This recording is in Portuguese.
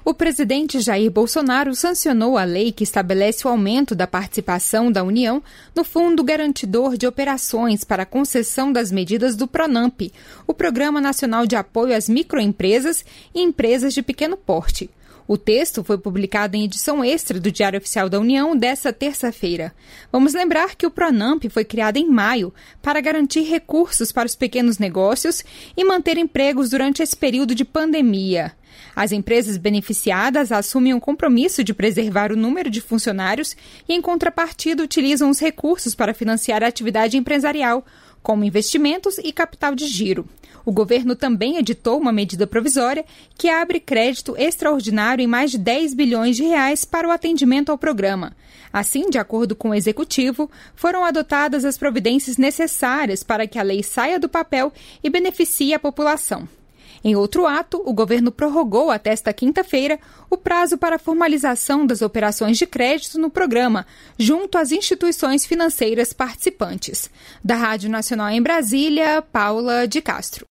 O presidente Jair Bolsonaro sancionou a lei que estabelece o aumento da participação da União no Fundo Garantidor de Operações para a concessão das medidas do PRONAMP, o Programa Nacional de Apoio às Microempresas e Empresas de Pequeno Porte. O texto foi publicado em edição extra do Diário Oficial da União desta terça-feira. Vamos lembrar que o PRONAMP foi criado em maio para garantir recursos para os pequenos negócios e manter empregos durante esse período de pandemia. As empresas beneficiadas assumem o compromisso de preservar o número de funcionários e, em contrapartida, utilizam os recursos para financiar a atividade empresarial, como investimentos e capital de giro. O governo também editou uma medida provisória que abre crédito extraordinário em mais de 10 bilhões de reais para o atendimento ao programa. Assim, de acordo com o Executivo, foram adotadas as providências necessárias para que a lei saia do papel e beneficie a população. Em outro ato, o governo prorrogou até esta quinta-feira o prazo para a formalização das operações de crédito no programa, junto às instituições financeiras participantes. Da Rádio Nacional em Brasília, Paula de Castro.